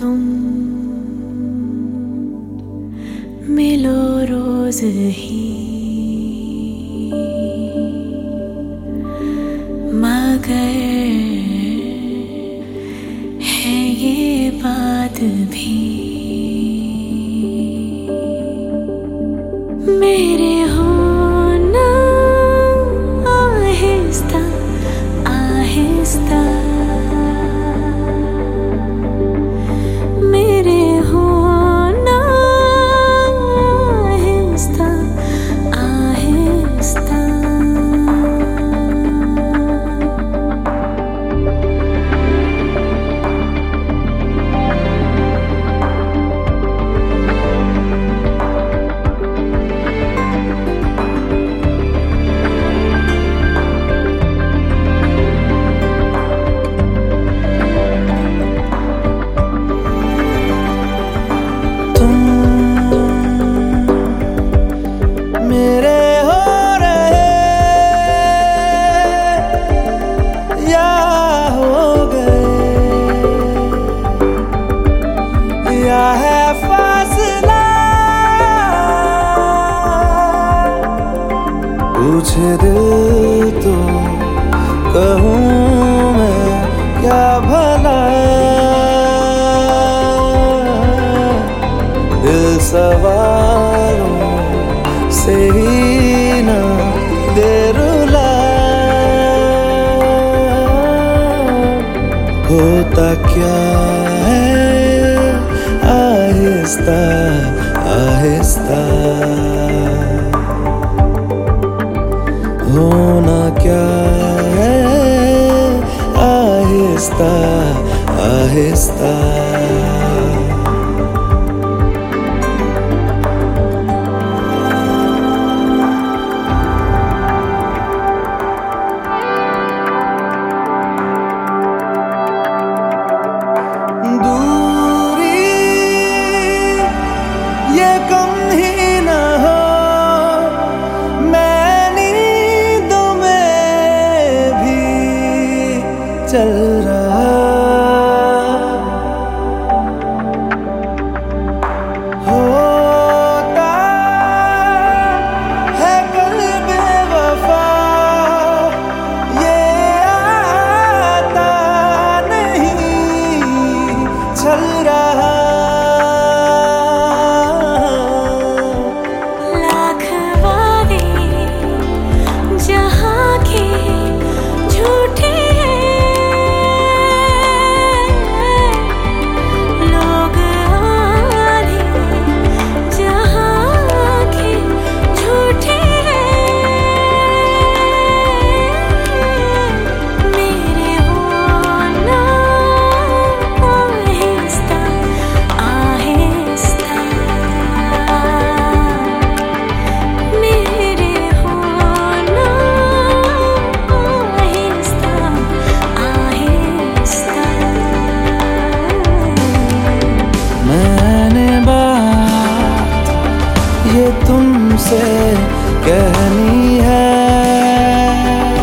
तुम मिलो रोज ही, मगर है ये बात भी मेरे होना आहिस्ता आहिस्ता, मेरे होना आहिस्ता आहिस्ता। है फासला पूछे दिल तो कहूँ मैं क्या भला, दिल सवालों से ही ना दे रुला, होता क्या है आहिस्ता आहिस्ता, होना क्या है आहिस्ता आहिस्ता। कम ही न हो मैं नींदों में भी चल रहा, होता है कल बेवफा ये आता नहीं चल रहा, ये तुमसे कहनी है,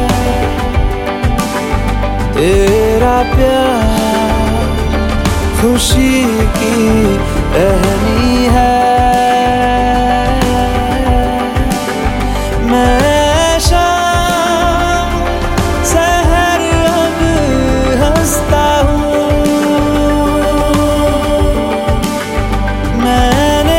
तेरा प्यार खुशी की रहनी है, मैं शाम सहर अब हंसता हूँ, मैंने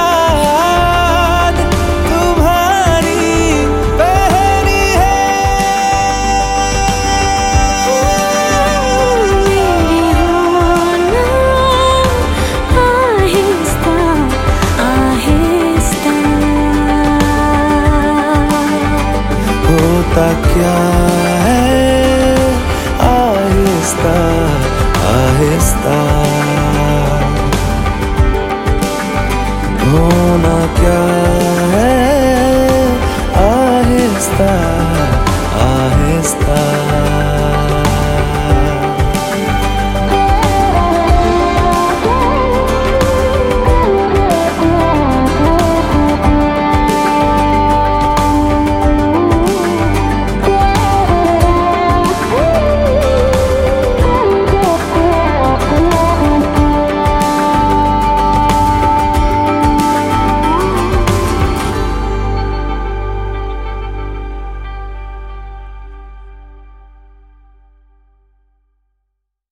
होता क्या है आहिस्ता आहिस्ता।